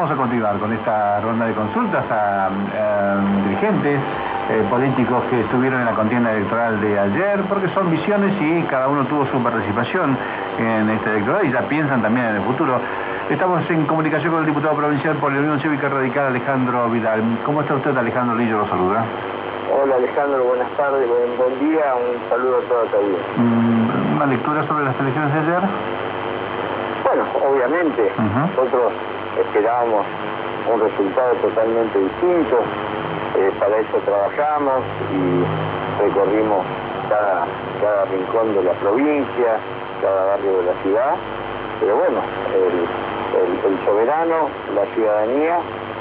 vamos a continuar con esta ronda de consultas a dirigentes políticos que estuvieron en la contienda electoral de ayer, porque son visiones y cada uno tuvo su participación en esta electoral y ya piensan también en el futuro. Estamos en comunicación con el diputado provincial por la Unión Cívica Radical, Alejandro Vidal. ¿Cómo está usted, Alejandro? Lillo lo saluda. Hola, Alejandro, buenas tardes, buen día, un saludo a toda tu audiencia. ¿Una lectura sobre las elecciones de ayer? Bueno, obviamente, nosotros esperábamos un resultado totalmente distinto, para eso trabajamos y recorrimos cada rincón de la provincia, cada barrio de la ciudad, pero bueno, el soberano, la ciudadanía,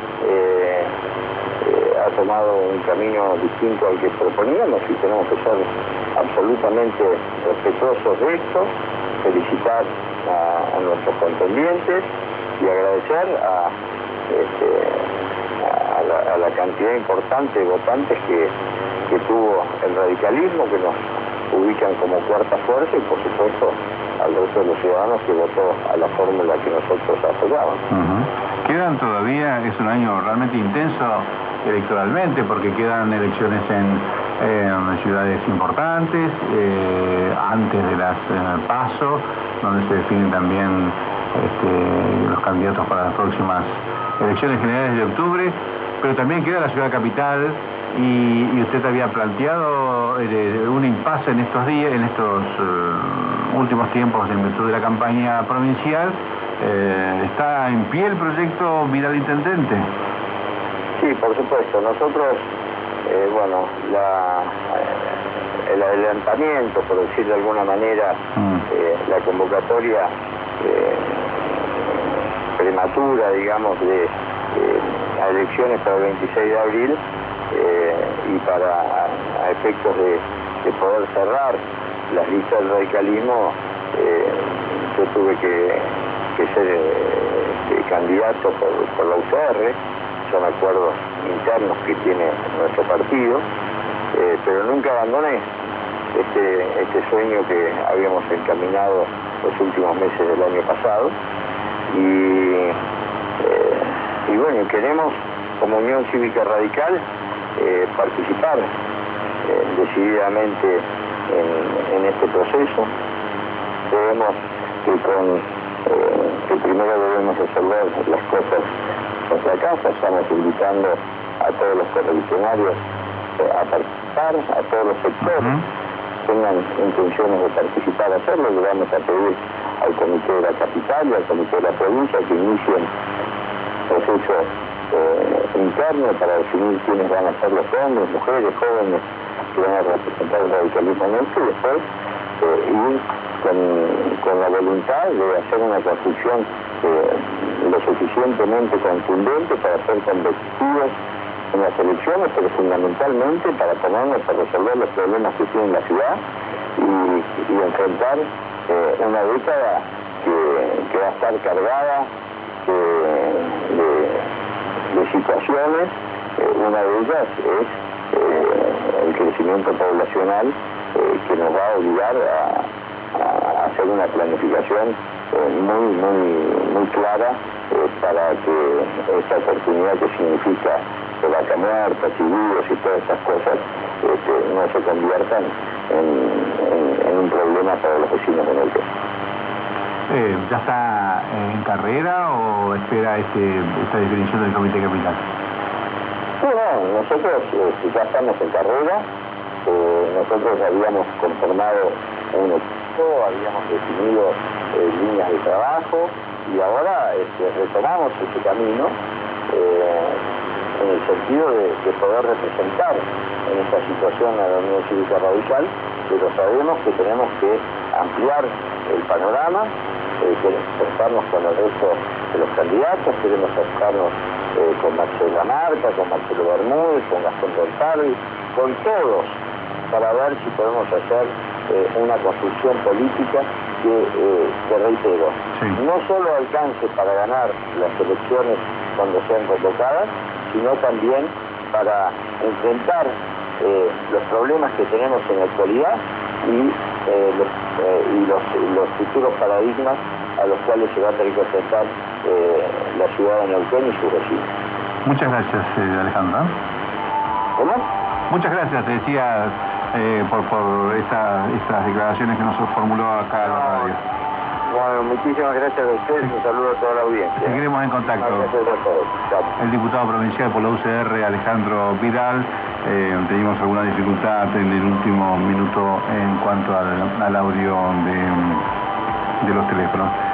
ha tomado un camino distinto al que proponíamos y tenemos que ser absolutamente respetuosos de esto, felicitar a nuestros contendientes y agradecer a la cantidad importante de votantes que tuvo el radicalismo, que nos ubican como cuarta fuerza, y por supuesto al resto de los ciudadanos que votó a la fórmula que nosotros apoyábamos. Quedan todavía, es un año realmente intenso electoralmente, porque quedan elecciones en ciudades importantes, antes de las PASO, donde se definen también los candidatos para las próximas elecciones generales de octubre, pero también queda la ciudad capital, y usted había planteado un impasse en estos días, en estos últimos tiempos en virtud de la campaña provincial. ¿Está en pie el proyecto Vidal Intendente? Sí, por supuesto. Nosotros, el adelantamiento, por decir de alguna manera, la convocatoria prematura, digamos, a elecciones para el 26 de abril, y a efectos de poder cerrar las listas del radicalismo, yo tuve que ser candidato por la UCR. Son acuerdos internos que tiene nuestro partido, pero nunca abandoné este sueño que habíamos encaminado los últimos meses del año pasado, y bueno, queremos como Unión Cívica Radical participar decididamente en este proceso. Creemos que primero debemos resolver las cosas en nuestra casa. Estamos invitando a todos los correligionarios a participar, a todos los sectores que tengan intenciones de participar, a hacerlo. Le vamos a pedir al Comité de la Capital y al Comité de la Provincia que inicien proceso interno para definir quiénes van a ser los hombres, mujeres, jóvenes que van a representar el radicalismo nuestro, y después ir con la voluntad de hacer una construcción lo suficientemente contundente para ser competitivos en las elecciones, pero fundamentalmente para ponernos a resolver los problemas que tiene la ciudad y enfrentar una década que va a estar cargada de situaciones. Una de ellas es el crecimiento poblacional, que nos va a obligar a hacer una planificación muy clara para que esta oportunidad que significa vaca muerta, chivillos y todas estas cosas no se conviertan en un problema para los vecinos de Neuquén. ¿Ya está en carrera o espera esta definición del Comité Capital? No, nosotros ya estamos en carrera. Nosotros habíamos conformado un equipo, habíamos definido líneas de trabajo, y ahora retomamos ese camino en el sentido de poder representar en esta situación a la Unión Cívica Radical, pero sabemos que tenemos que ampliar el panorama. Queremos acercarnos con el resto de los candidatos, queremos acercarnos con Marcela Marca, con Marcelo Bermúdez, con Gastón González, con todos, para ver si podemos hacer una construcción política que reitero, no solo alcance para ganar las elecciones cuando sean convocadas, sino también para enfrentar los problemas que tenemos en la actualidad y los futuros paradigmas a los cuales se va a tener que enfrentar la ciudad de Neuquén y sus vecinos. Muchas gracias, Alejandro. ¿Cómo? Muchas gracias, decía, por esas declaraciones que nos formuló acá en la radio. Bueno, muchísimas gracias a ustedes, un saludo a toda la audiencia. Seguiremos en contacto. Gracias a todos. Chao. El diputado provincial por la UCR, Alejandro Vidal, teníamos alguna dificultad en el último minuto en cuanto al audio de los teléfonos.